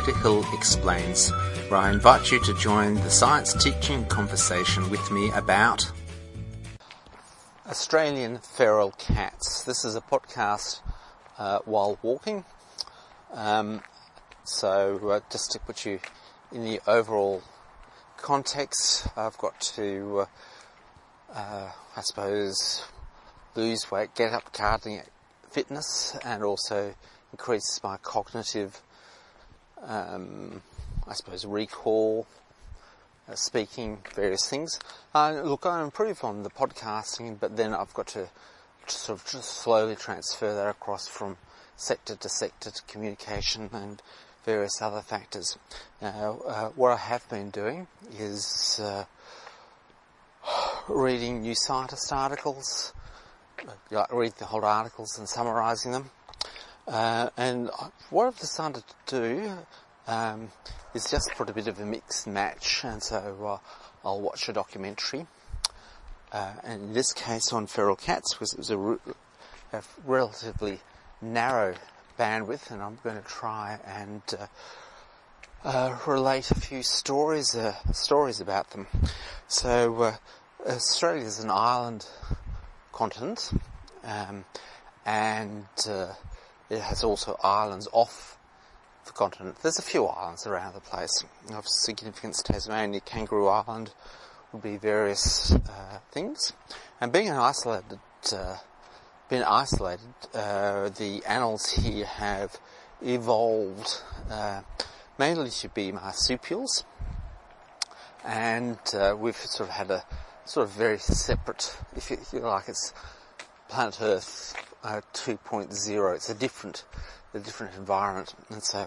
Dr. Hill Explains, where I invite you to join the science teaching conversation with me about Australian feral cats. This is a podcast while walking, so just to put you in the overall context, I've got to, I suppose, lose weight, get up gardening fitness, and also increase my cognitive, I suppose, recall, speaking, various things. Look, I improve on the podcasting, but then I've got to sort of just slowly transfer that across from sector to communication and various other factors. Now, what I have been doing is reading New Scientist articles, read the whole articles and summarising them. And what I've decided to do is just put a bit of a mix and match, and so I'll watch a documentary. And in this case on feral cats, because it was a relatively narrow bandwidth, and I'm going to try and relate a few stories about them. So Australia is an island continent, and it has also islands off the continent. There's a few islands around the place. Of significance, Tasmania, Kangaroo Island would be various things. And being isolated, the animals here have evolved mainly to be marsupials, and we've sort of had a sort of very separate, if you like, it's Planet Earth 2.0. It's a different environment, and so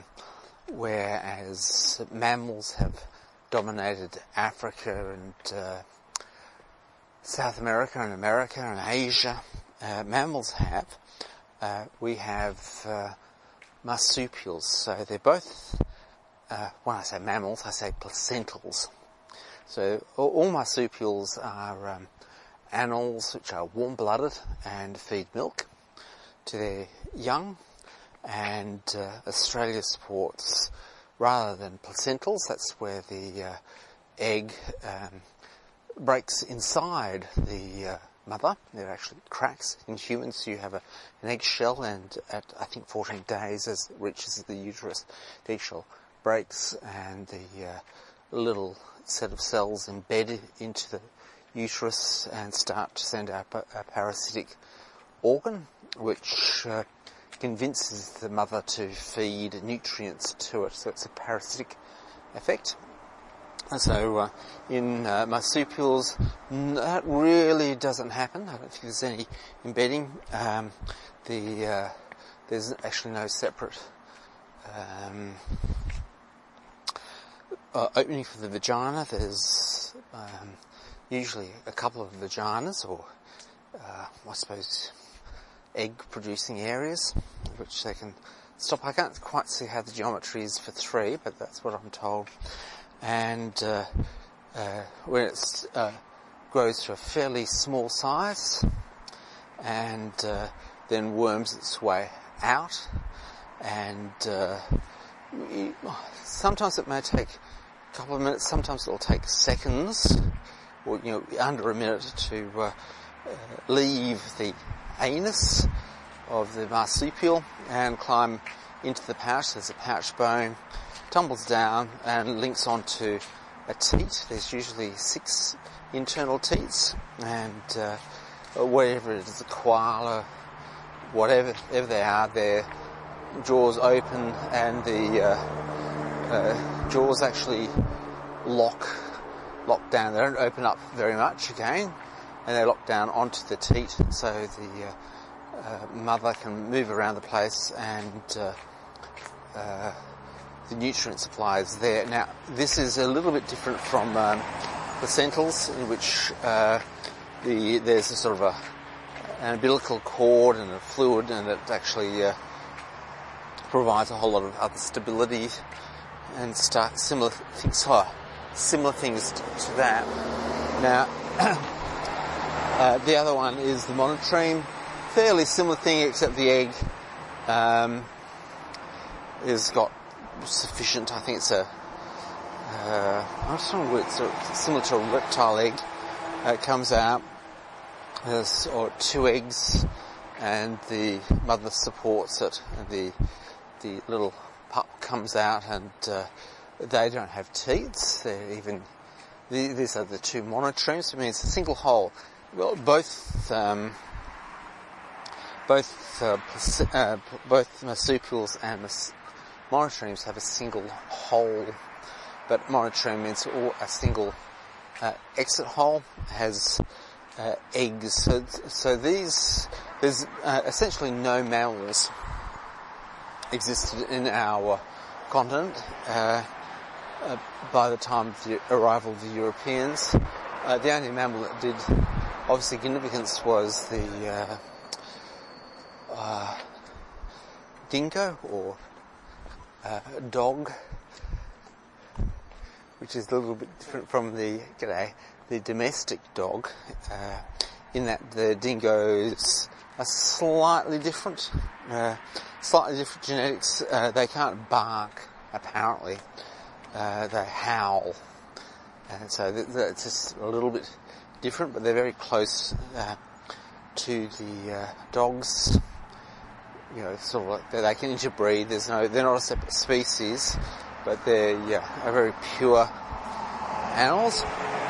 whereas mammals have dominated Africa and South America and Asia, mammals have. We have marsupials, so they're both. When I say mammals, I say placentals. So all marsupials are animals which are warm-blooded and feed milk to their young, and Australia supports, rather than placentals, that's where the egg breaks inside the mother. There are actually cracks. In humans you have an eggshell, and at I think 14 days, as it reaches the uterus, the eggshell breaks and the little set of cells embed into the uterus and start to send out a parasitic organ, which convinces the mother to feed nutrients to it. So it's a parasitic effect. And so in marsupials, that really doesn't happen. I don't think there's any embedding. There's actually no separate opening for the vagina. There's usually a couple of vaginas, or I suppose egg-producing areas, which they can stop. I can't quite see how the geometry is for 3, but that's what I'm told. And when it grows to a fairly small size, and then worms its way out, and sometimes it may take a couple of minutes, sometimes it'll take seconds, or under a minute, to leave the anus of the marsupial and climb into the pouch. There's a pouch bone, tumbles down and links onto a teat. There's usually 6 internal teats, and whatever it is, a koala, whatever they are, their jaws open, and the jaws actually lock down. They don't open up very much again, and they lock down onto the teat, so the mother can move around the place, and the nutrient supply is there. Now, this is a little bit different from placentals, in which there's a sort of an umbilical cord and a fluid, and it actually provides a whole lot of other stability and similar things to that. Now, the other one is the monotreme. Fairly similar thing, except the egg is got sufficient. I think it's I'm not sure it's similar to a reptile egg. It comes out, there's 2 eggs, and the mother supports it, and the little pup comes out, and they don't have teats. These are the 2 monotremes. I mean, it's a single hole. Well, both marsupials and monotremes have a single hole, but monotreme means a single exit hole, has eggs. So there's essentially no mammals existed in our continent by the time of the arrival of the Europeans. The only mammal that did of significance was the dingo, or dog, which is a little bit different from the domestic dog, in that the dingoes are slightly different genetics. They can't bark, apparently. They howl, and so it's just a little bit different, but they're very close to the dogs. You know, sort of like they can interbreed. They're not a separate species, but they're are very pure animals.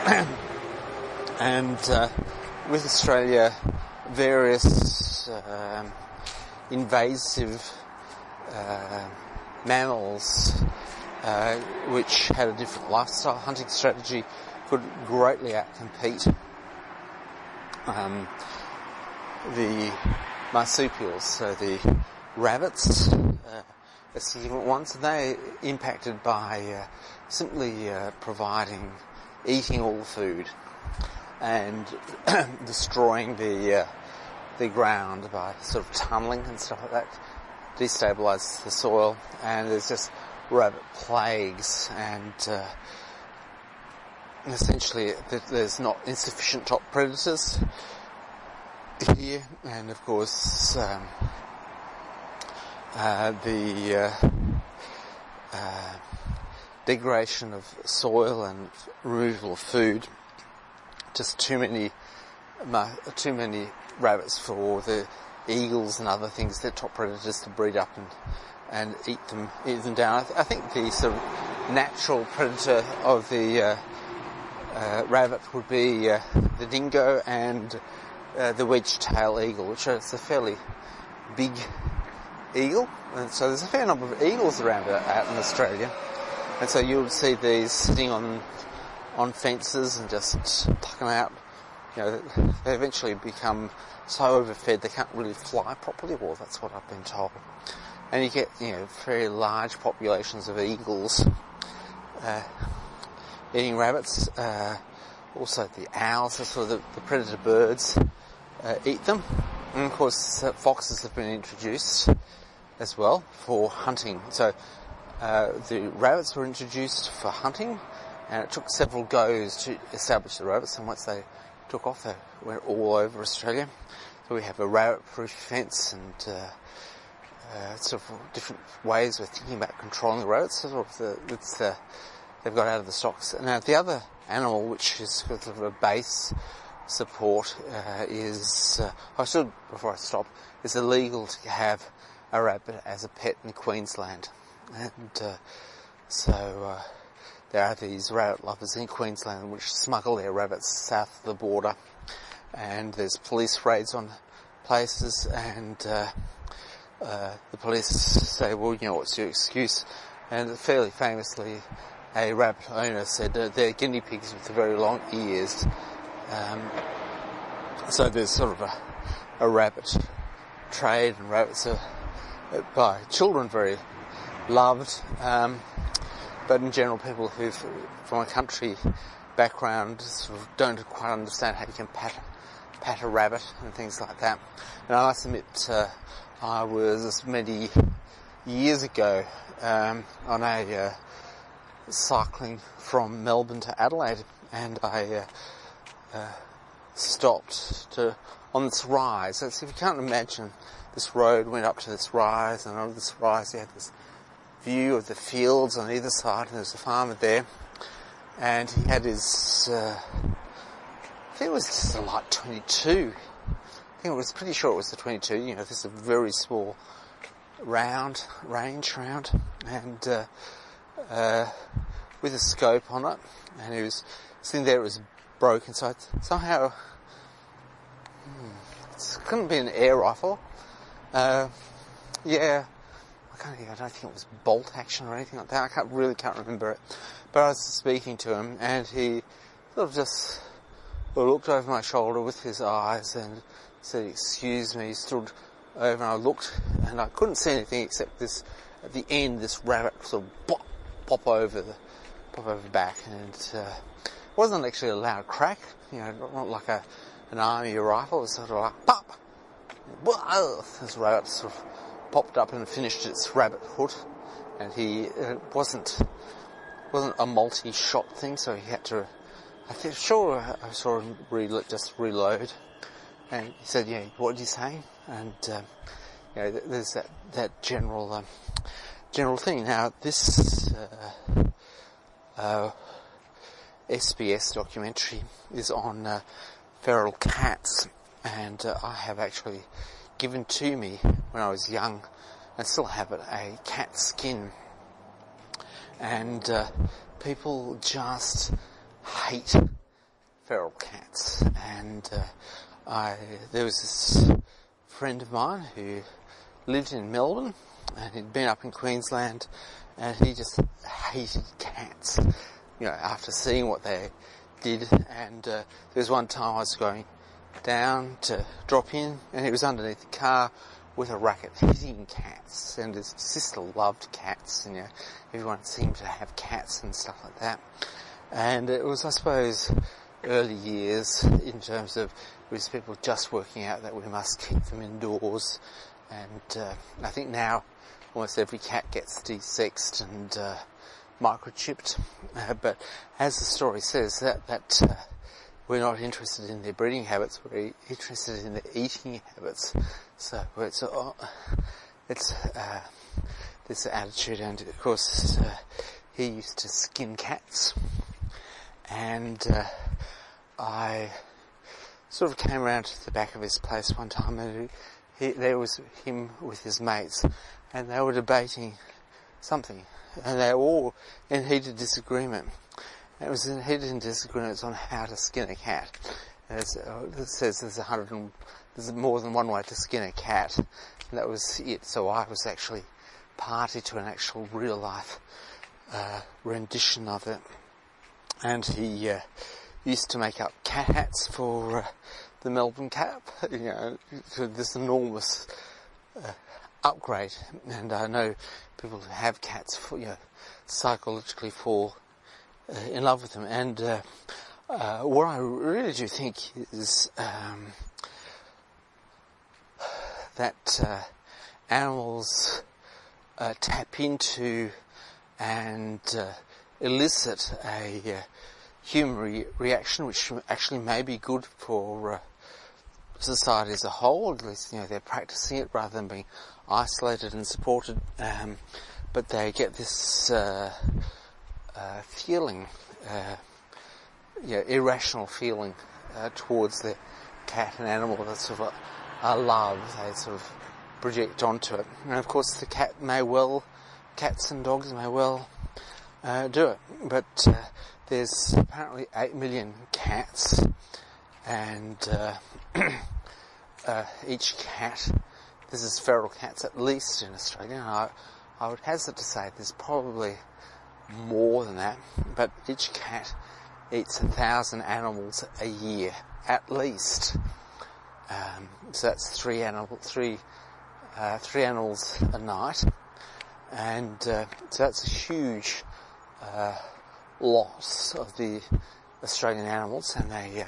And with Australia, various invasive mammals which had a different lifestyle hunting strategy could greatly outcompete the marsupials. So the rabbits, a significant ones, they impacted by simply eating all the food and destroying the ground by sort of tunneling and stuff like that, destabilise the soil, and there's just rabbit plagues, and essentially there's not insufficient top predators here, and of course the degradation of soil and removal of food. Just too many rabbits for the eagles and other things, their top predators, to breed up and eat them down. I think the sort of natural predator of the rabbit would be the dingo and the wedge-tail eagle, which is a fairly big eagle, and so there's a fair number of eagles around out in Australia, and so you'll see these sitting on fences and just tuck them out. You know, they eventually become so overfed they can't really fly properly. Well, that's what I've been told. And you get, very large populations of eagles eating rabbits. Also, the owls, are sort of the predator birds, eat them. And of course, foxes have been introduced as well for hunting. So the rabbits were introduced for hunting, and it took several goes to establish the rabbits, and once they took off, they went all over Australia. So we have a rabbit-proof fence, and sort of different ways of thinking about controlling the rabbits. Sort of they've got out of the stocks. Now the other animal, which is sort of a base support, is before I stop, it's illegal to have a rabbit as a pet in Queensland, and so there are these rabbit lovers in Queensland which smuggle their rabbits south of the border, and there's police raids on places, and the police say, well, what's your excuse? And fairly famously, a rabbit owner said they're guinea pigs with very long ears. So there's sort of a rabbit trade, and rabbits are by children very loved, but in general people who from a country background sort of don't quite understand how you can pat a rabbit and things like that. And I must admit, I was many years ago on a cycling from Melbourne to Adelaide, and I stopped on this rise. So if you can't imagine, this road went up to this rise, and on this rise you had this view of the fields on either side, and there's a farmer there, and he had his, I think it was the Light 22. I think it was pretty sure it was the 22. You know, this is a very small range round, and with a scope on it, and he was sitting there. It was broken, so somehow it couldn't be an air rifle. I don't think it was bolt action or anything like that. I can't remember it. But I was speaking to him, and he sort of just looked over my shoulder with his eyes and said, "Excuse me." He stood over, and I looked, and I couldn't see anything except this, at the end, this rabbit sort of pop over the back, and it wasn't actually a loud crack, you know, not like an army rifle. It was sort of like pop. This rabbit sort of popped up and finished its rabbit hood, and it wasn't a multi-shot thing, so he had to. I saw him reload, and he said, "Yeah, what did you say?" And there's that general thing. Now this SBS documentary is on feral cats, and I have actually given to me when I was young, and still have it, a cat skin, and people just hate feral cats. And there was this friend of mine who lived in Melbourne, and he'd been up in Queensland, and he just hated cats, you know, after seeing what they did. And there was one time I was going down to drop in, and he was underneath the car with a racket hitting cats, and his sister loved cats, and everyone seemed to have cats and stuff like that. And it was, I suppose, early years in terms of it was people just working out that we must keep them indoors, and I think now almost every cat gets desexed and microchipped, but as the story says, that we're not interested in their breeding habits, we're interested in their eating habits. So it's this attitude, and of course he used to skin cats, and I sort of came around to the back of his place one time, and there was him with his mates, and they were debating something, and they were all in heated disagreement. It was in heated disagreements on how to skin a cat. It says there's more than one way to skin a cat, and that was it. So I was actually party to an actual real life rendition of it. And he used to make up cat hats for the Melbourne Cup, you know, for this enormous upgrade. And I know people who have cats, psychologically fall in love with them. And what I really do think is that animals tap into and elicit a human reaction, which actually may be good for society as a whole. At least, they're practicing it rather than being isolated and supported. But they get this feeling, irrational feeling towards the cat and animal that sort of a love they sort of project onto it. And of course cats and dogs may well do it. But there's apparently 8 million cats, and each cat, this is feral cats at least in Australia, and I would hazard to say there's probably more than that, but each cat eats 1,000 animals a year, at least. So that's three animals a night, and so that's a huge loss of the Australian animals, and they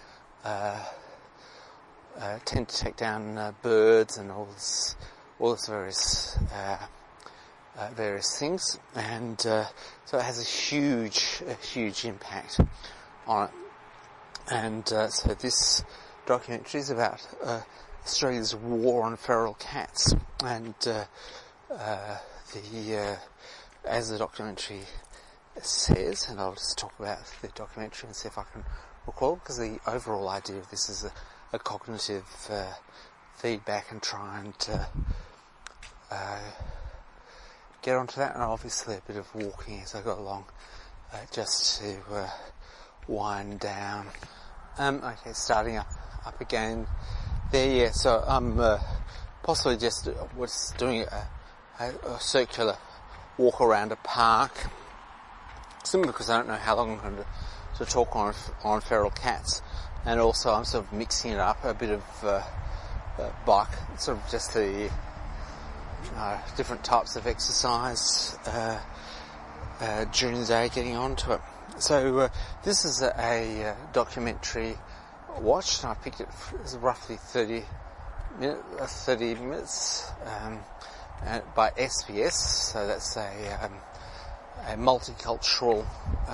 tend to take down birds and all this various things, and so it has a huge impact on it. And so this documentary is about Australia's war on feral cats, and as the documentary says, and I'll just talk about the documentary and see if I can recall, because the overall idea of this is a cognitive feedback and trying to get onto that, and obviously a bit of walking as I go along, just to wind down. Okay, starting up again there, yeah, so I'm possibly just was doing a circular walk around a park, simply because I don't know how long I'm going to talk on feral cats, and also I'm sort of mixing it up, a bit of bike, sort of just the different types of exercise during the day, getting onto it. So this is a documentary watched, and I picked it as roughly 30 minutes by SBS, so that's a multicultural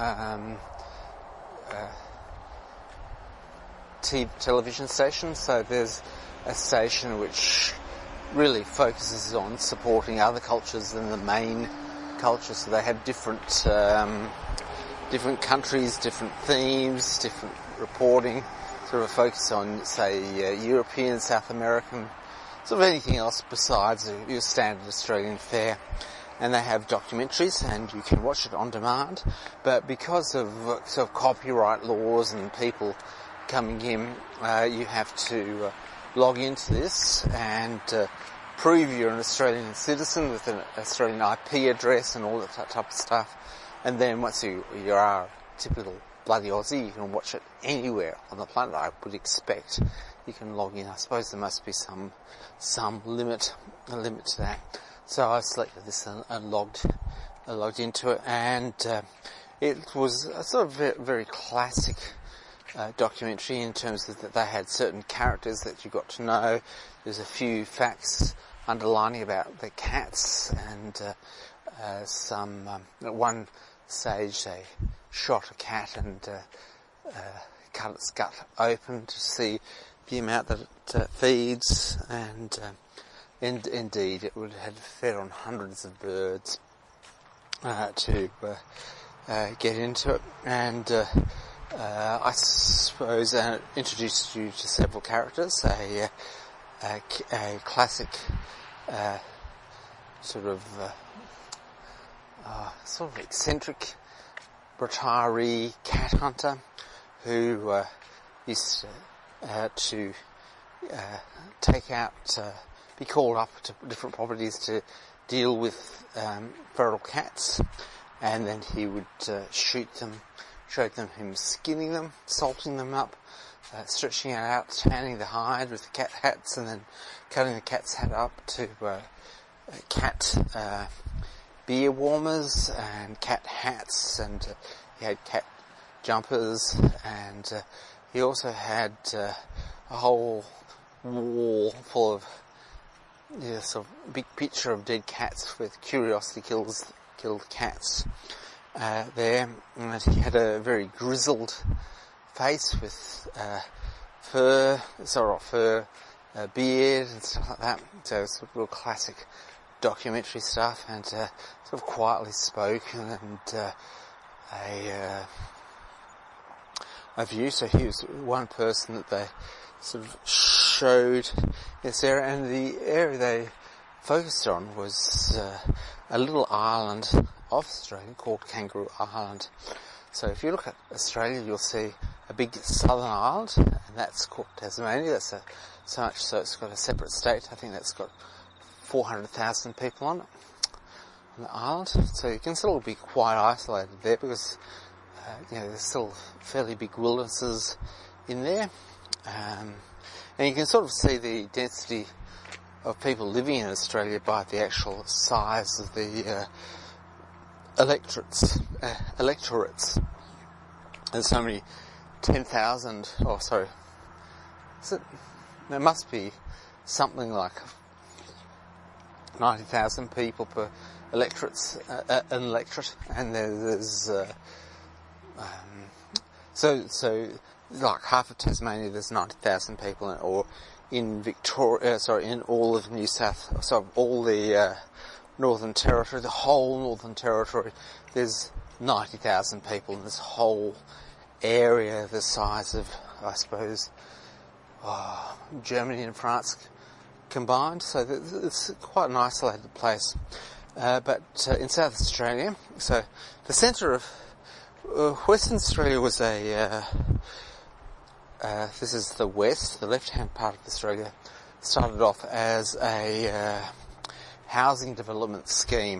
television station. So there's a station which really focuses on supporting other cultures than the main culture. So they have different countries, different themes, different reporting, sort of focus on, say, European, South American, sort of anything else besides your standard Australian fare. And they have documentaries, and you can watch it on demand. But because of sort of copyright laws and people coming in, you have to log into this and prove you're an Australian citizen with an Australian IP address and all that type of stuff. And then once you are a typical bloody Aussie, you can watch it anywhere on the planet, I would expect. You can log in. I suppose there must be some limit to that. So I selected this and logged into it, and it was a sort of very classic documentary in terms of that they had certain characters that you got to know. There's a few facts underlining about the cats, and at one stage they shot a cat and cut its gut open to see the amount that it feeds, and indeed it would have fed on hundreds of birds to get into it. And I suppose introduced you to several characters, a classic sort of eccentric retiree cat hunter who used to take out, be called up to different properties to deal with feral cats, and then he would shoot them, showed them him skinning them, salting them up, stretching it out, tanning the hide with the cat hats, and then cutting the cat's head up to cat beer warmers and cat hats, and he had cat jumpers, and he also had a whole wall full of sort of big picture of dead cats with Curiosity killed cats there. And he had a very grizzled face with fur, beard and stuff like that. So it's sort of real classic documentary stuff, and sort of quietly spoken, and a view. So he was one person that they sort of showed this area, and the area they focused on was a little island off Australia called Kangaroo Island. So if you look at Australia, you'll see a big southern island, and that's called Tasmania. That's so much so it's got a separate state. I think that's got 400,000 people on it, on the island. So you can still be quite isolated there, because there's still fairly big wildernesses in there, and you can sort of see the density of people living in Australia by the actual size of the electorates. There's so many 10,000, there must be something like 90,000 people per electorate, and there's so like half of Tasmania, there's 90,000 people, or in Victoria, in all of New South, all the Northern Territory, the whole Northern Territory, there's 90,000 people in this whole area the size of, I suppose, Germany and France combined, so it's quite an isolated place. But in South Australia, so the centre of Western Australia was this is the west, the left-hand part of Australia, started off as a housing development scheme.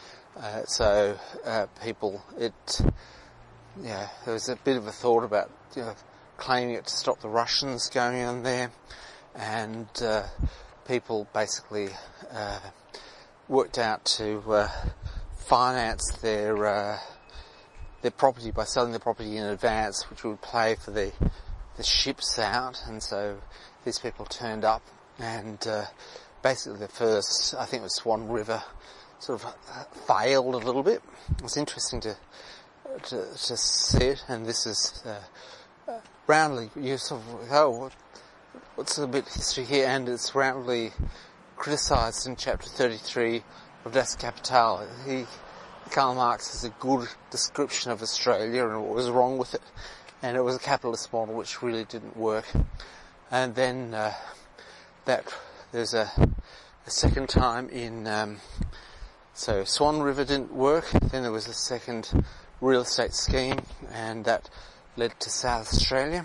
There was a bit of a thought about claiming it to stop the Russians going on there, and people basically worked out to finance their property by selling the property in advance, which would pay for the ships out. And so these people turned up, and basically the first, I think it was Swan River, sort of failed a little bit. It was interesting to see it, and this is roundly, you sort of, what's a bit of history here, and it's roundly criticised in chapter 33 of Das Kapital. Karl Marx has a good description of Australia and what was wrong with it, and it was a capitalist model which really didn't work. And then there's a second time in so Swan River didn't work. Then there was a second real estate scheme, and that led to South Australia,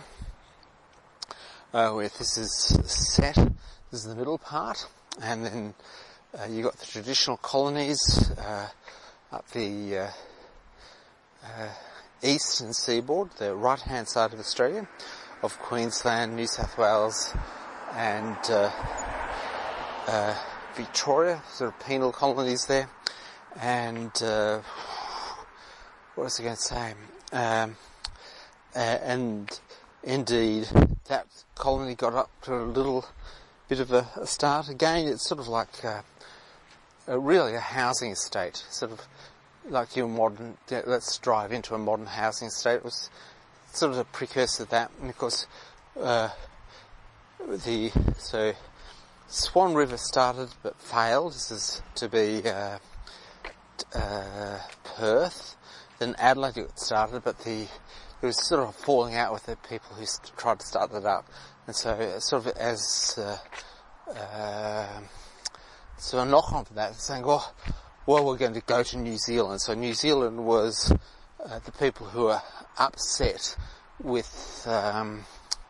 where this is set. This is the middle part, and then you got the traditional colonies up the eastern seaboard, the right-hand side of Australia, of Queensland, New South Wales, and Victoria, sort of penal colonies there, and what was I going to say? And indeed, that colony got up to a little bit of a start. Again, it's sort of like really a housing estate, sort of like your modern, let's drive into a modern housing estate. It was sort of a precursor to that. And of course, so Swan River started but failed. This is to be Perth. Then Adelaide got started, but it was sort of falling out with the people who tried to start that up. And so sort of as so a knock on for that, saying, well, we're going to go to New Zealand. So New Zealand was the people who were upset with the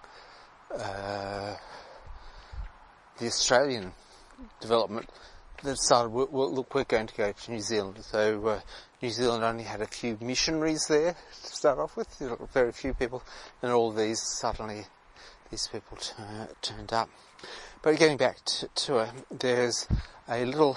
Australian development. They decided, look, we're going to go to New Zealand. So New Zealand only had a few missionaries there to start off with, very few people, and all these people turned up. But getting back to it, there's a little,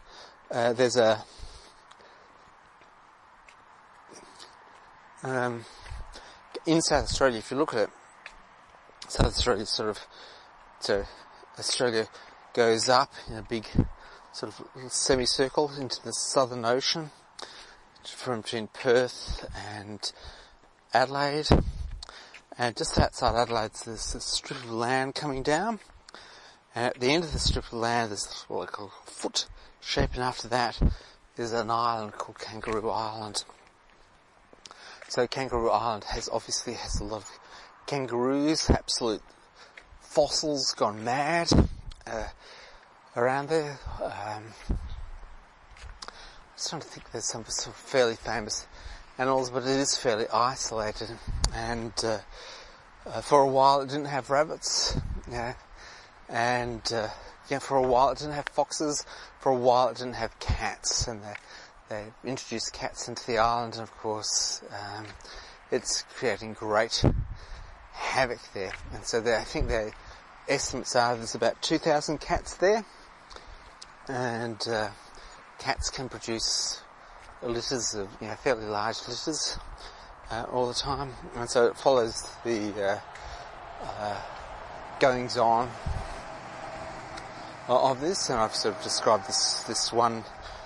in South Australia, if you look at it, South Australia Australia goes up in a big sort of semicircle into the Southern Ocean, from between Perth and Adelaide, and just outside Adelaide there's a strip of land coming down, and at the end of the strip of land there's what they call a foot shape, and after that there's an island called Kangaroo Island. So Kangaroo Island obviously has a lot of kangaroos, absolute fossils gone mad around there. I'm just trying to think, there's some sort of fairly famous animals, but it is fairly isolated, and for a while it didn't have rabbits, and for a while it didn't have foxes, for a while it didn't have cats, and they introduced cats into the island, and of course it's creating great havoc there. And so I think the estimates are there's about 2,000 cats there, and cats can produce litters of, fairly large litters all the time, and so it follows the goings on of this. And I've sort of described this one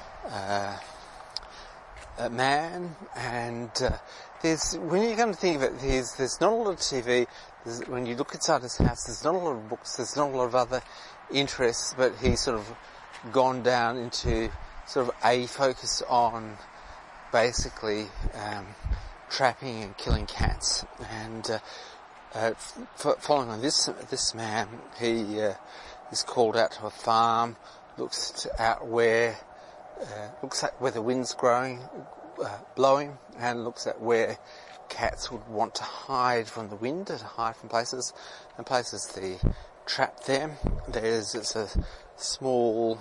man, and when you're going to think of it, there's not a lot of TV. When you look inside his house, there's not a lot of books, there's not a lot of other interests, but he's sort of gone down into sort of a focus on basically trapping and killing cats. And following on this man, he is called out to a farm, looks at where the wind's blowing, and looks at where cats would want to hide from the wind, to hide from places, and places the trap there. It's a small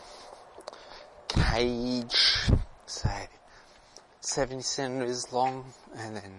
cage, say 70 centimetres long, and then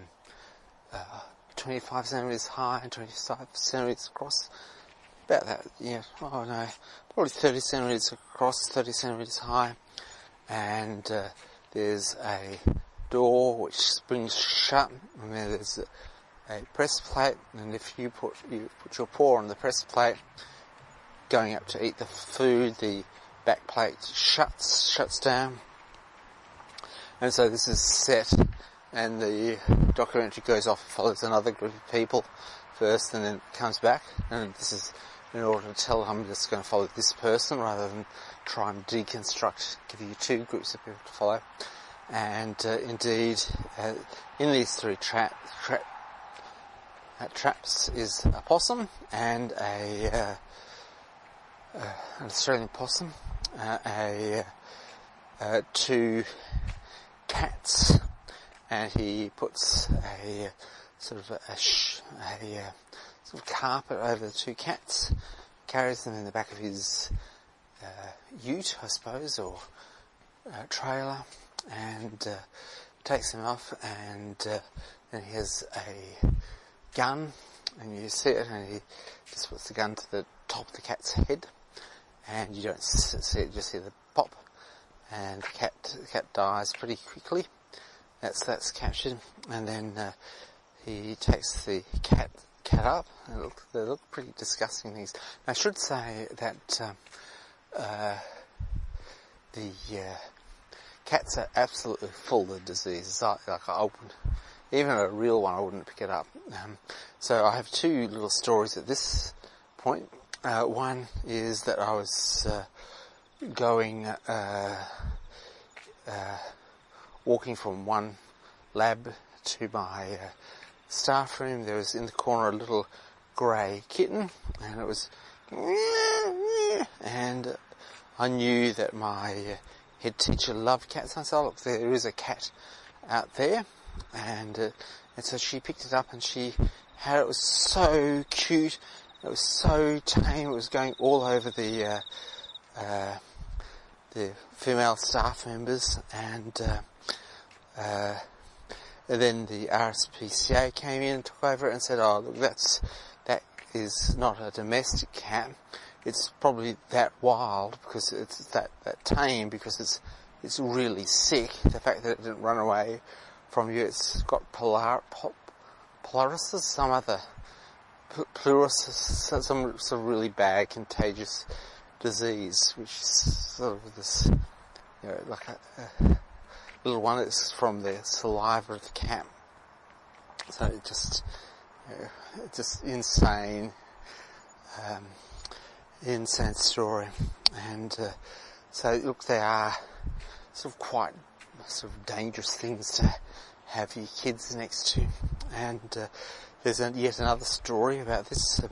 25 centimetres high and 25 centimetres across. About that, yeah. Oh no, probably 30 centimetres across, 30 centimetres high, and there's a door which springs shut, and then there's a press plate, and if you put your paw on the press plate, going up to eat the food, the back plate shuts down. And so this is set, and the documentary goes off and follows another group of people first, and then comes back, and this is in order to tell I'm just going to follow this person rather than try and deconstruct, give you two groups of people to follow. And indeed, in these three traps is a possum and an Australian possum, two cats, and he puts a sort of carpet over the two cats, carries them in the back of his ute, I suppose, or trailer, and takes them off, and then he has a gun, and you see it, and he just puts the gun to the top of the cat's head, and you don't see it, you just hear the pop, and the cat dies pretty quickly. That's captured, and then he takes the cat up, and they look pretty disgusting things. I should say that the cats are absolutely full of diseases. Even a real one, I wouldn't pick it up. So I have two little stories at this point. One is that I was going walking from one lab to my staff room. There was in the corner a little grey kitten, and it was, and I knew that my head teacher loved cats. I said, look, there is a cat out there, and so she picked it up, and it was so cute, it was so tame, it was going all over the female staff members, and then the RSPCA came in and took over it and said, oh, look, that is not a domestic cat. It's probably that wild because it's that tame because it's really sick. The fact that it didn't run away from you, it's got pleurosis, some sort of really bad contagious disease, which is sort of this, like a little one that's from the saliva of the cat. So it's just insane story. And so look, they are sort of quite sort of dangerous things to have your kids next to. And there's yet another story about this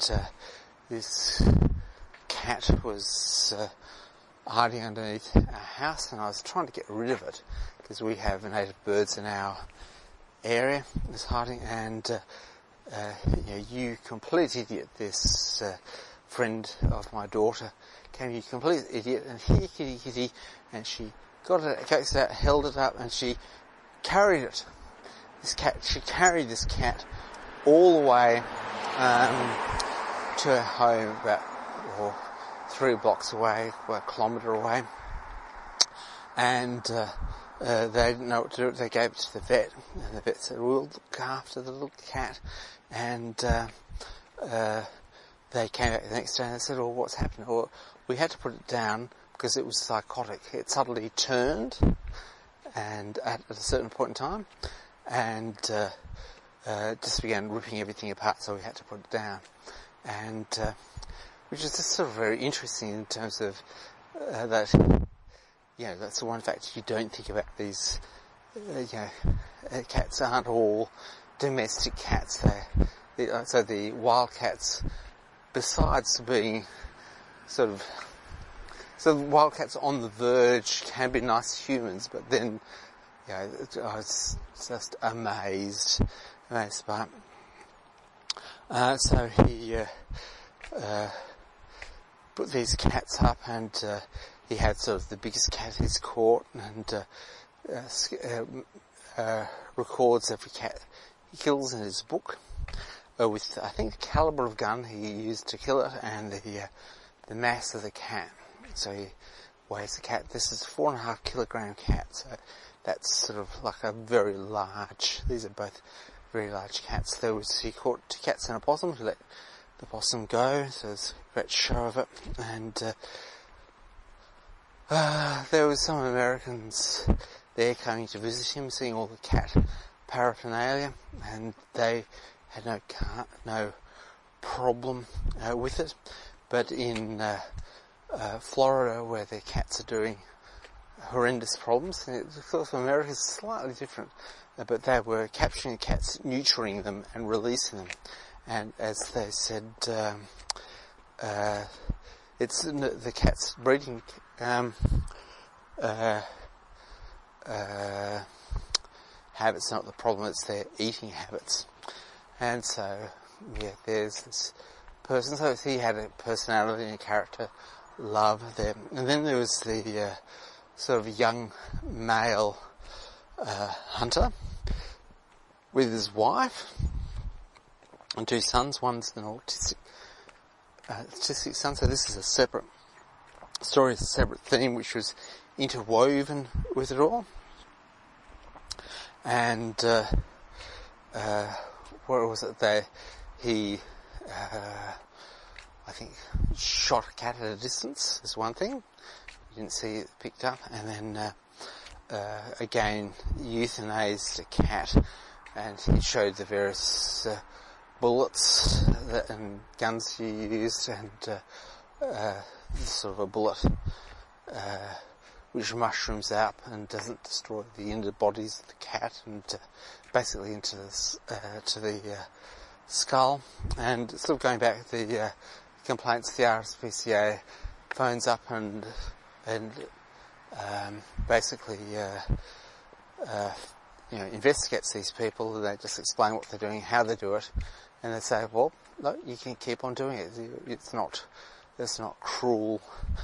cat was hiding underneath our house, and I was trying to get rid of it because we have native birds in our area. It was hiding, and you complete idiot, this friend of my daughter came, you complete idiot, and here kitty, and she got it, coaxed it out, held it up, and she carried it. She carried this cat all the way to her home, about 3 blocks away, about a kilometre away, and they didn't know what to do. They gave it to the vet, and the vet said, we'll look after the little cat, and they came back the next day and they said, what's happened? Well, we had to put it down because it was psychotic. It suddenly turned, and at a certain point in time, and just began ripping everything apart, so we had to put it down. And which is just sort of very interesting in terms of that that's the one fact you don't think about these. Cats aren't all domestic cats. So the wild cats, besides being so wild cats on the verge can be nice humans, but then, I was just amazed by it. So he put these cats up, and he had sort of the biggest cat he's caught, and records every cat he kills in his book, with I think the caliber of gun he used to kill it and the mass of the cat. So he weighs the cat. This is a 4.5 kilogram cat, so that's sort of like a very large. These are both very large cats. He caught 2 cats and a possum to let the possum go. So there's a great show of it, and there was some Americans there coming to visit him, seeing all the cat paraphernalia, and they had no problem with it. But in Florida, where their cats are doing horrendous problems, South America is slightly different, but they were capturing cats, neutering them and releasing them. And as they said, it's the cat's breeding habits not the problem, it's their eating habits. And so, there's this person, so he had a personality and a character, love there. And then there was the sort of young male hunter with his wife and 2 sons. One's an autistic son, so this is a separate story, it's a separate theme which was interwoven with it all. And what was it? He I think shot a cat at a distance is one thing. You didn't see it picked up, and then again euthanized a cat, and he showed the various bullets and guns he used, and sort of a bullet which mushrooms out and doesn't destroy the inner bodies of the cat, and basically into to the skull. And sort of going back to the complaints, the RSPCA phones up and basically investigates these people, and they just explain what they're doing, how they do it, and they say, well, no, you can keep on doing it. It's not cruel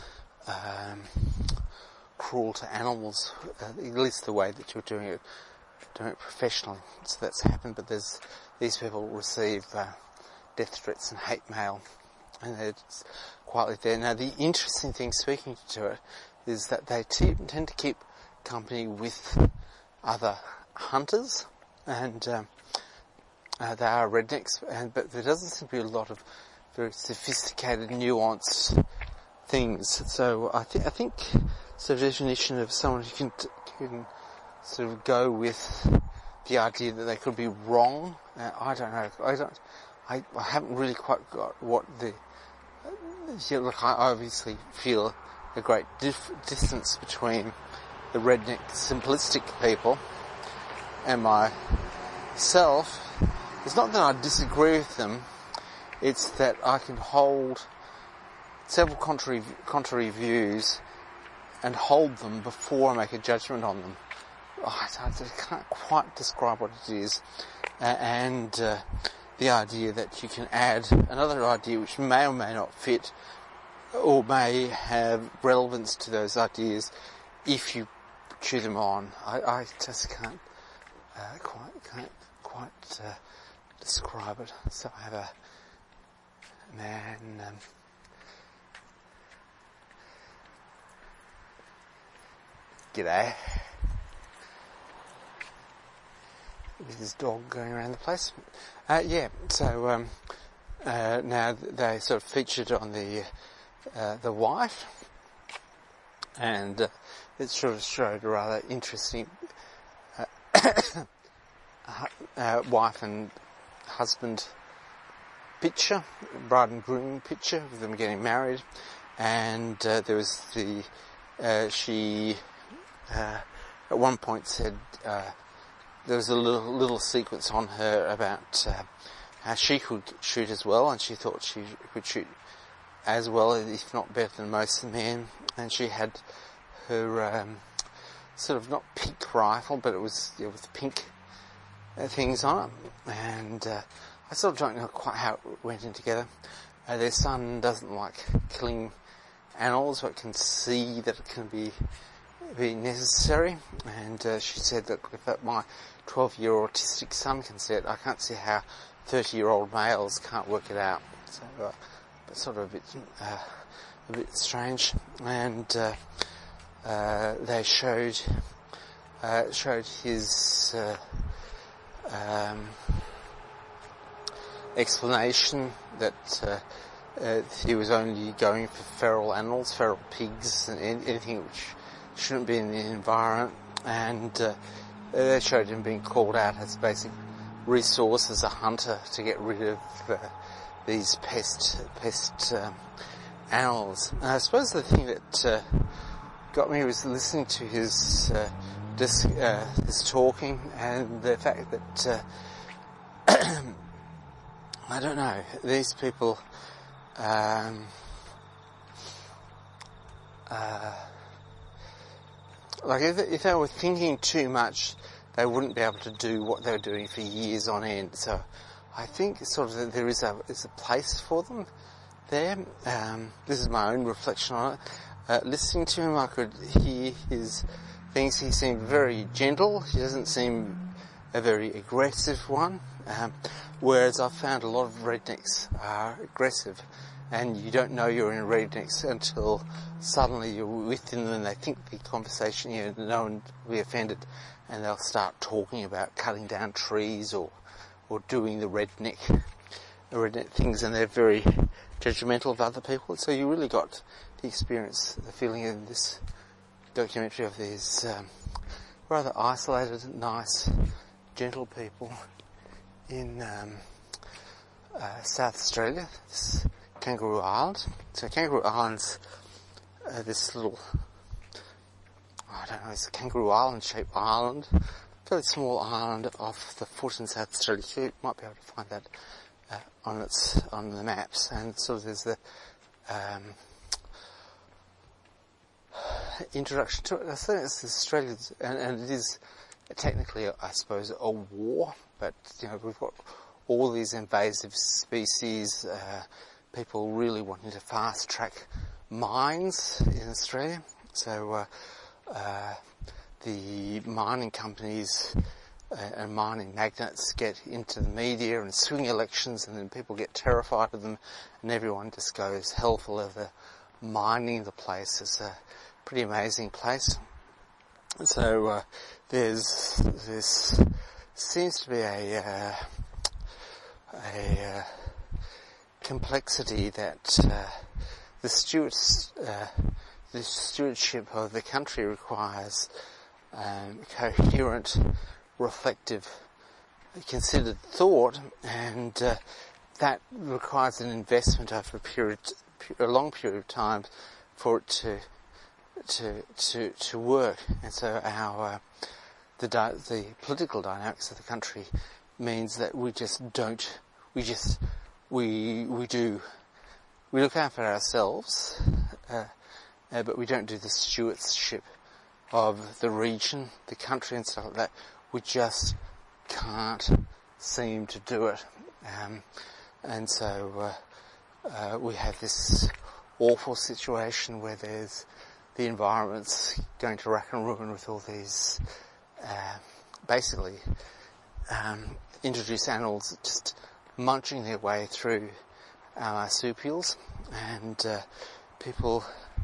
to animals, at least the way that you're doing it professionally. So that's happened, but these people receive death threats and hate mail, and they're just quietly there. Now, the interesting thing, speaking to it, is that they tend to keep company with other hunters, and they are rednecks, but there doesn't seem to be a lot of very sophisticated, nuanced things. So I think it's a definition of someone who can sort of go with the idea that they could be wrong. I don't know. I haven't really quite got what look, I obviously feel a great distance between the redneck simplistic people and myself. It's not that I disagree with them, it's that I can hold several contrary views and hold them before I make a judgment on them. I can't quite describe what it is. And the idea that you can add another idea which may or may not fit, or may have relevance to those ideas if you chew them on. I just can't quite describe it. So I have a man. G'day. With his dog going around the place. So now they sort of featured on the wife, and it sort of showed a rather interesting wife and husband picture, bride and groom picture of them getting married, and there was the she at one point said there was a little sequence on her about how she could shoot as well, and she thought she could shoot as well, if not better than most of the men. And she had her sort of not pink rifle, but it was with pink things on it. And I sort of don't know quite how it went in together. Their son doesn't like killing animals, but can see that it can be necessary. And she said that if my 12-year autistic son can see it, I can't see how 30-year-old males can't work it out. So, but sort of a bit strange. And they showed his explanation that he was only going for feral animals, feral pigs, and anything which shouldn't be in the environment. And they showed him being called out as basic resource as a hunter to get rid of these pest animals. And I suppose the thing that got me was listening to his talking, and the fact that I don't know, these people like if they were thinking too much, they wouldn't be able to do what they were doing for years on end. So I think sort of there is a place for them there. This is my own reflection on it. Listening to him, I could hear his things. He seemed very gentle. He doesn't seem a very aggressive one. Whereas I've found a lot of rednecks are aggressive, and you don't know you're in rednecks until suddenly you're within them and they think the conversation, no one will be offended, and they'll start talking about cutting down trees or doing the redneck things, and they're very judgmental of other people. So you really got the experience, the feeling in this documentary of these rather isolated, nice, gentle people in South Australia, this Kangaroo Island. So Kangaroo Island's this little, I don't know, it's a Kangaroo Island shaped island, fairly small island off the foot in South Australia. You might be able to find that on the maps. And sort of there's the introduction to it. I think it's Australia, and it is technically, I suppose, a war, but we've got all these invasive species, people really wanting to fast track mines in Australia. So the mining companies and mining magnates get into the media and swing elections, and then people get terrified of them, and everyone just goes hell for leather mining the place. It's a pretty amazing place. So there's this seems to be a complexity that the stewardship of the country requires coherent, reflective, considered thought, and that requires an investment over a long period of time for it to work. And so our the political dynamics of the country means that we look after ourselves, but we don't do the stewardship of the region, the country, and stuff like that. We just can't seem to do it, and so we have this awful situation where the environment's going to rack and ruin with all these basically introduced animals just munching their way through our marsupials, and people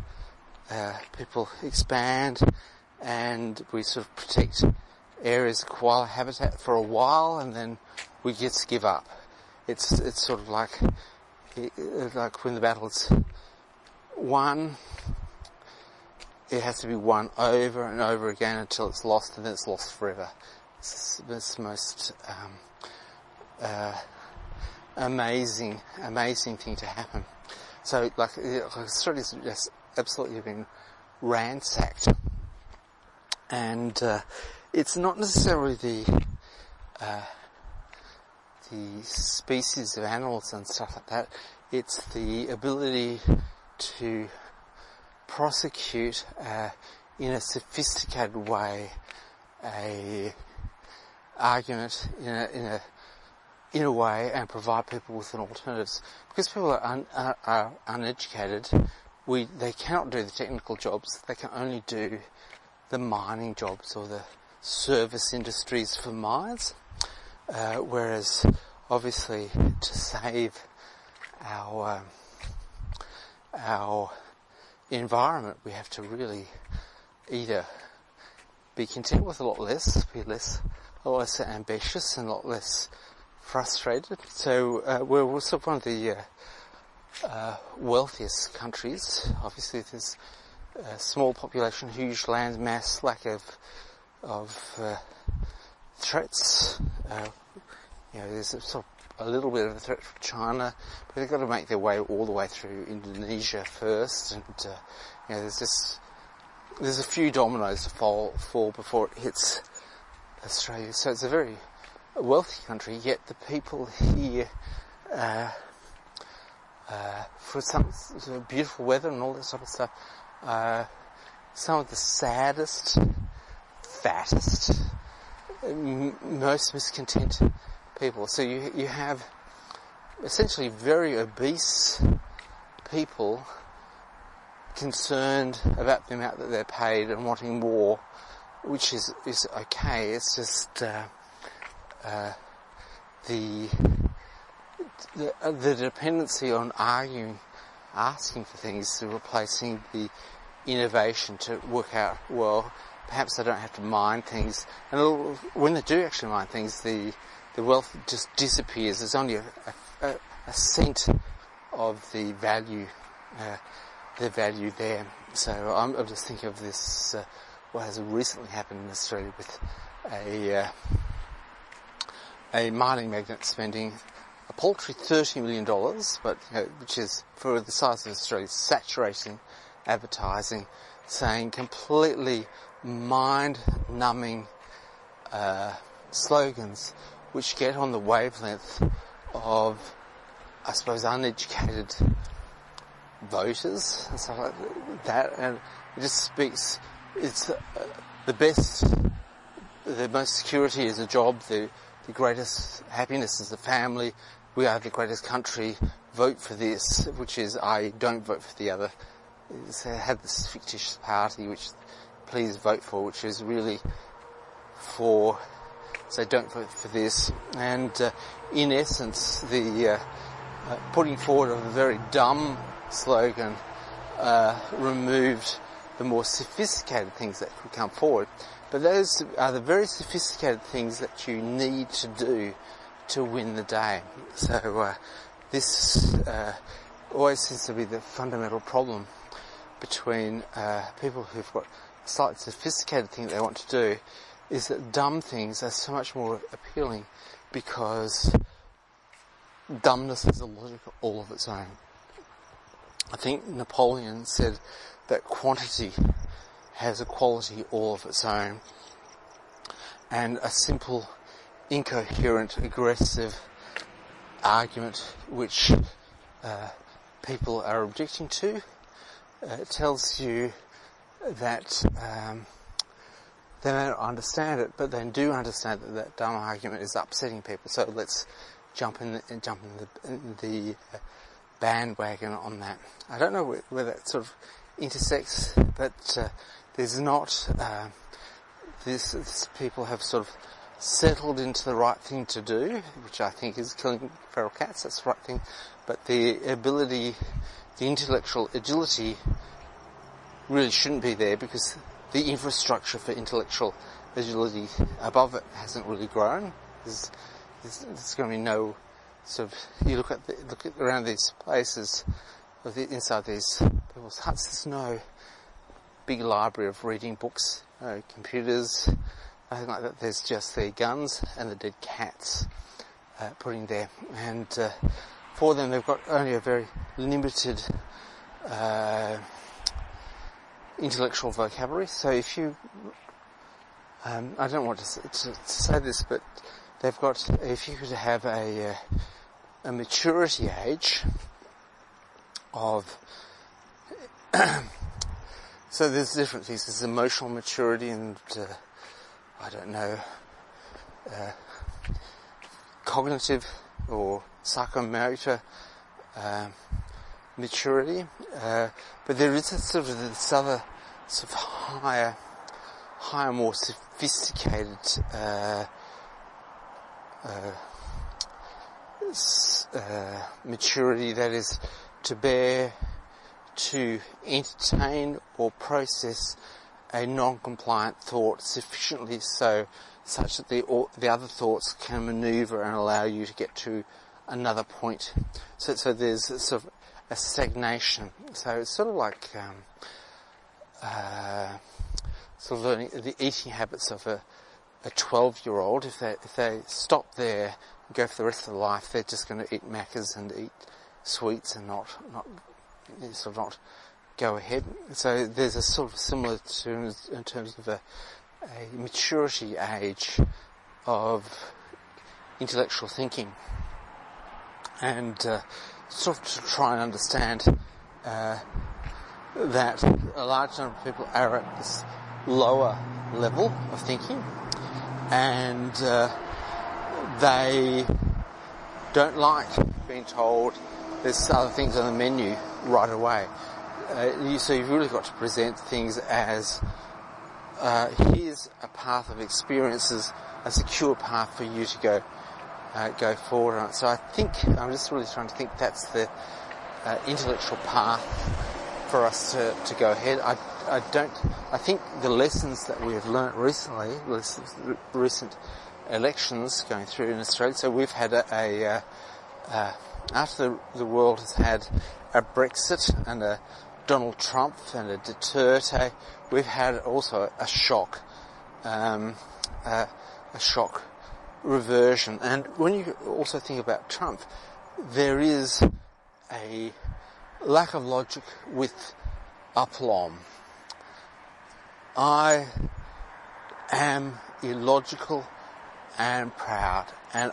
expand, and we sort of protect areas of koala habitat for a while, and then we just give up. It's sort of like when the battle's won, it has to be won over and over again until it's lost, and then it's lost forever. It's the most amazing thing to happen. So, Australia's just absolutely been ransacked. And it's not necessarily the species of animals and stuff like that. It's the ability to prosecute in a sophisticated way a argument in a way and provide people with an alternatives. Because people are uneducated, they cannot do the technical jobs. They can only do the mining jobs or the service industries for mines. Whereas, obviously, to save our environment, we have to really either be content with a lot less, a lot less ambitious, and a lot less frustrated. So we're sort of one of the wealthiest countries. Obviously, there's a small population, huge land mass, lack of threats. There's sort of a little bit of a threat from China, but they've got to make their way all the way through Indonesia first, and there's a few dominoes to fall before it hits Australia. So it's a very wealthy country, yet the people here, for some beautiful weather and all that sort of stuff, some of the saddest, fattest, most miscontent people. So you have essentially very obese people concerned about the amount that they're paid and wanting more, which is okay. It's just the dependency on asking for things, to replacing the innovation to work out, well, perhaps I don't have to mine things. And when they do actually mine things, the wealth just disappears. There's only a cent of the value there. So I'm just thinking of this, what has recently happened in Australia with a mining magnate spending a paltry $30 million, but which is, for the size of Australia, saturating advertising, saying completely mind-numbing slogans which get on the wavelength of, I suppose, uneducated voters and stuff like that, and it just speaks. It's the best, the most security is a job, the greatest happiness is the family, we are the greatest country, vote for this, which is, I don't vote for the other. They have this fictitious party which please vote for, which is really for, say, don't vote for this. And in essence, the putting forward of a very dumb slogan removed the more sophisticated things that could come forward. But those are the very sophisticated things that you need to do to win the day. So this always seems to be the fundamental problem between people who've got a slightly sophisticated thing that they want to do, is that dumb things are so much more appealing because dumbness has a logic all of its own. I think Napoleon said that quantity has a quality all of its own, and a simple, incoherent, aggressive argument which people are objecting to tells you that they may not understand it, but they do understand that that dumb argument is upsetting people. So let's jump in the bandwagon on that. I don't know where that sort of intersects, but there's not. This people have sort of settled into the right thing to do, which I think is killing feral cats. That's the right thing, but the ability, the intellectual agility, really shouldn't be there, because the infrastructure for intellectual agility above it hasn't really grown. There's going to be no sort of. You look at around these places, inside these people's huts. There's no big library of reading books, no computers, nothing like that. There's just their guns and the dead cats putting there, and for them they've got only a very limited intellectual vocabulary. So if you, I don't want to say this, but they've got, if you could have a maturity age of, so there's different things. There's emotional maturity and, I don't know, cognitive or psychomotor maturity, but there is a sort of this other sort of higher, more sophisticated maturity that is to bear, to entertain or process a non-compliant thought sufficiently so such that the other thoughts can manoeuvre and allow you to get to another point. So there's sort of a stagnation. So it's sort of like sort of learning the eating habits of a 12-year-old. If they stop there and go for the rest of their life, they're just going to eat Maccas and eat sweets and not go ahead. So there's a sort of similar to in terms of a maturity age of intellectual thinking, and sort of to try and understand that a large number of people are at this lower level of thinking, and they don't like being told there's other things on the menu right away. So you've really got to present things as here's a path of experiences, a secure path for you to go forward on it. So I think, I'm just really trying to think that's the intellectual path for us to go ahead. I think the lessons that we have learnt recently, recent elections going through in Australia, so we've had after the world has had a Brexit and a Donald Trump and a Duterte, we've had also a shock reversion. And when you also think about Trump, there is a lack of logic with aplomb. I am illogical and proud, and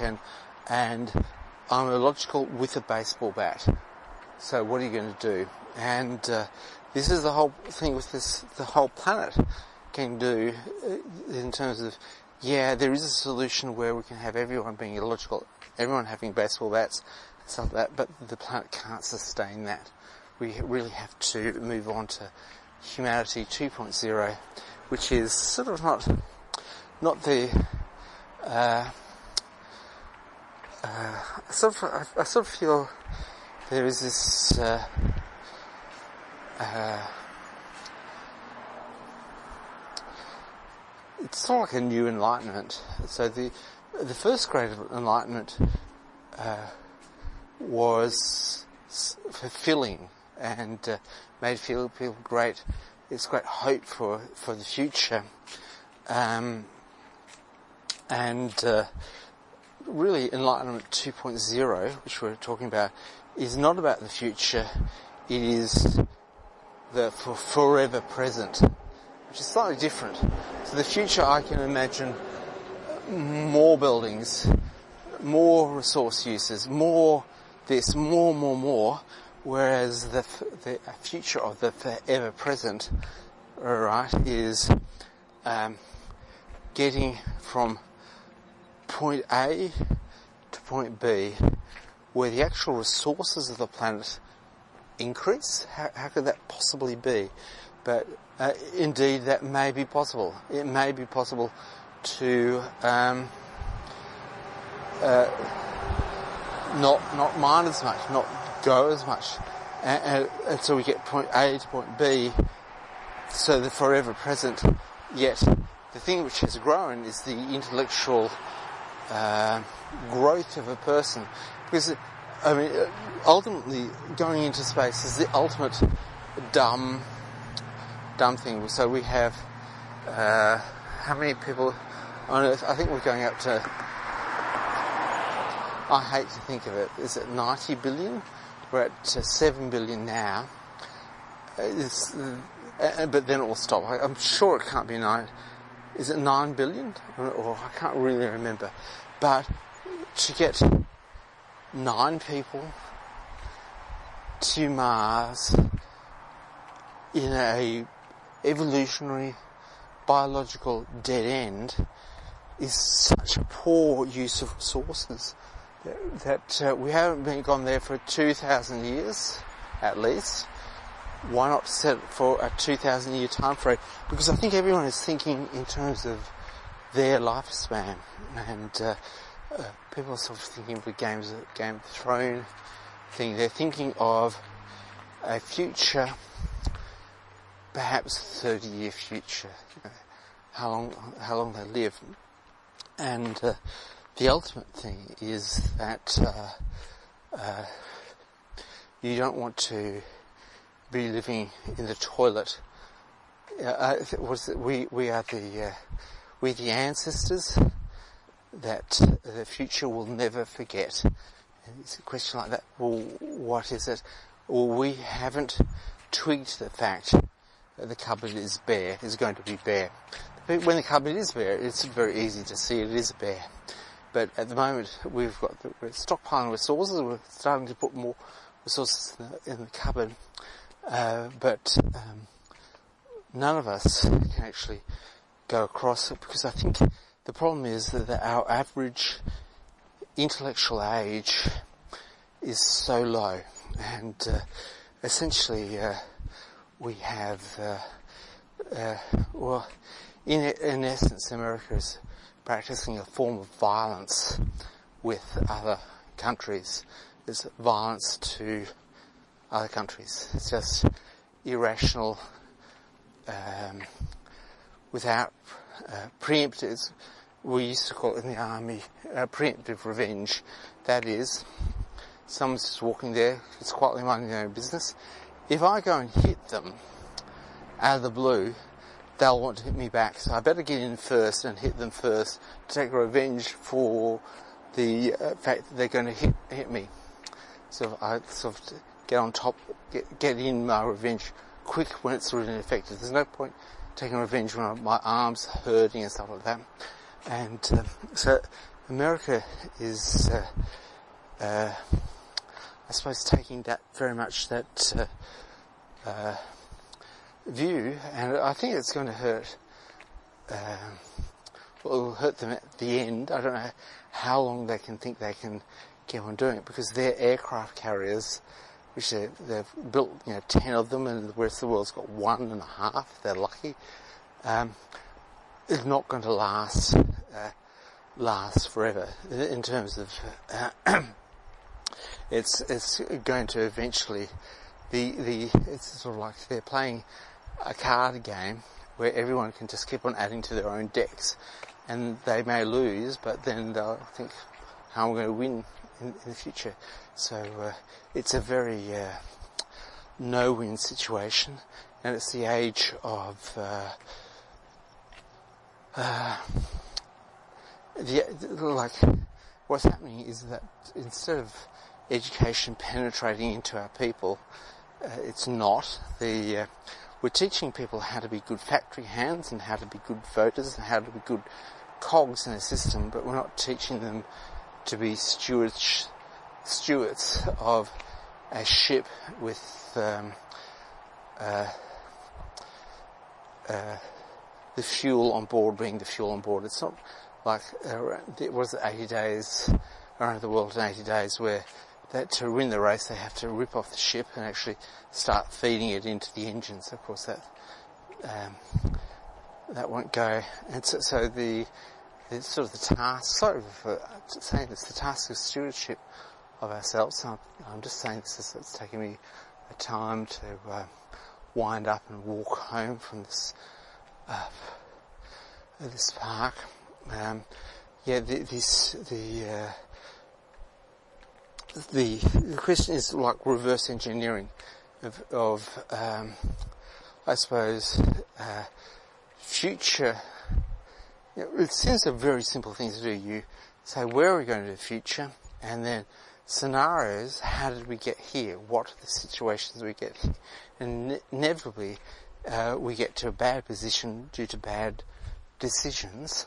I'm illogical with a baseball bat. So what are you going to do? And this is the whole thing with the whole planet can do in terms of, yeah, there is a solution where we can have everyone being illogical, everyone having baseball bats, and stuff like that, but the planet can't sustain that. We really have to move on to humanity 2.0, which is sort of not the I sort of feel there is this it's sort of like a new enlightenment. So the first grade of enlightenment was fulfilling and made people great. It's great hope for the future, and really Enlightenment 2.0, which we're talking about, is not about the future. It is the forever present, which is slightly different. So the future, I can imagine more buildings, more resource uses, more this, more, whereas the future of the forever present, right, is getting from point A to point B, where the actual resources of the planet increase. How could that possibly be? But indeed, that may be possible. It may be possible to not mine as much, not go as much, and so we get point A to point B, so the forever present. Yet the thing which has grown is the intellectual growth of a person, because I mean, ultimately going into space is the ultimate dumb thing. So we have how many people on Earth? I think we're going up to, I hate to think of it, is it 90 billion? We're at 7 billion now. but then it will stop. I'm sure it can't be 9. Is it 9 billion? Or I can't really remember. But to get 9 people to Mars in a evolutionary biological dead end is such a poor use of resources that we haven't gone there for 2,000 years at least. Why not set it for a 2,000 year time frame? Because I think everyone is thinking in terms of their lifespan, and people are sort of thinking of the Game of Thrones thing. They're thinking of a future, perhaps 30-year future, how long they live. And the ultimate thing is that you don't want to be living in the toilet. We are the ancestors that the future will never forget. And it's a question like that. Well, what is it? Well, we haven't twigged the fact that the cupboard is bare, is going to be bare. But when the cupboard is bare, it's very easy to see it is bare. But at the moment, we're stockpiling resources. We're starting to put more resources in the cupboard. But none of us can actually go across it, because I think the problem is that our average intellectual age is so low, and essentially we have, in essence, America is practicing a form of violence with other countries. It's violence to other countries. It's just irrational, without preemptive. We used to call it in the army preemptive revenge. That is, someone's just walking there, it's quietly minding their own business. If I go and hit them out of the blue, they'll want to hit me back. So I better get in first and hit them first to take revenge for the fact that they're going to hit me. So I sort of get on top, get in my revenge quick when it's really effective. There's no point taking revenge when my arm's hurting and stuff like that. And so America is, I suppose, taking that very much that view, and I think it's going to hurt. It'll hurt them at the end. I don't know how long they can think they can get on doing it, because their aircraft carriers, which they've built, 10 of them, and the rest of the world's got 1.5. They're lucky. It's not going to last forever in terms of. It's going to eventually. It's sort of like they're playing a card game where everyone can just keep on adding to their own decks, and they may lose, but then they'll think, how am I going to win in the future? So it's a very no-win situation, and it's the age of what's happening is that instead of education penetrating into our people, it's not. We're teaching people how to be good factory hands and how to be good voters and how to be good cogs in a system, but we're not teaching them to be stewards of a ship with the fuel on board being the fuel on board. It's not like it was 80 days around the world in 80 days where that to win the race they have to rip off the ship and actually start feeding it into the engines. Of course that won't go. And so the sort of the task, sorry for saying this, the task of stewardship of ourselves. I'm just saying this as it's taking me a time to wind up and walk home from this park. The question is like reverse engineering of I suppose future. It seems a very simple thing to do. You say, where are we going to the future? And then scenarios, how did we get here? What are the situations we get here? And inevitably, we get to a bad position due to bad decisions,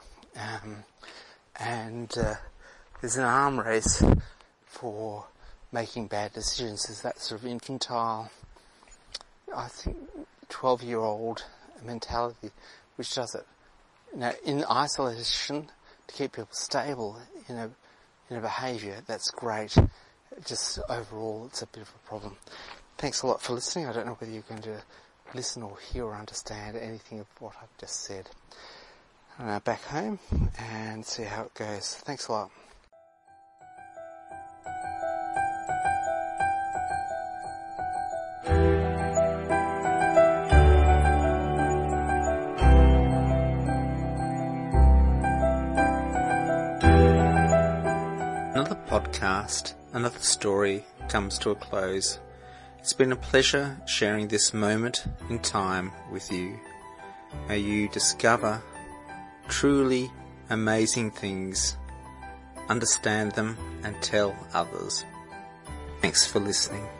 and there's an arm race for making bad decisions. There's that sort of infantile, I think, 12-year-old mentality which does it. In isolation, to keep people stable in a behaviour, that's great. Just overall, it's a bit of a problem. Thanks a lot for listening. I don't know whether you're going to listen or hear or understand anything of what I've just said. I'm now back home and see how it goes. Thanks a lot. Another podcast, another story comes to a close. It's been a pleasure sharing this moment in time with you. May you discover truly amazing things, understand them and tell others. Thanks for listening.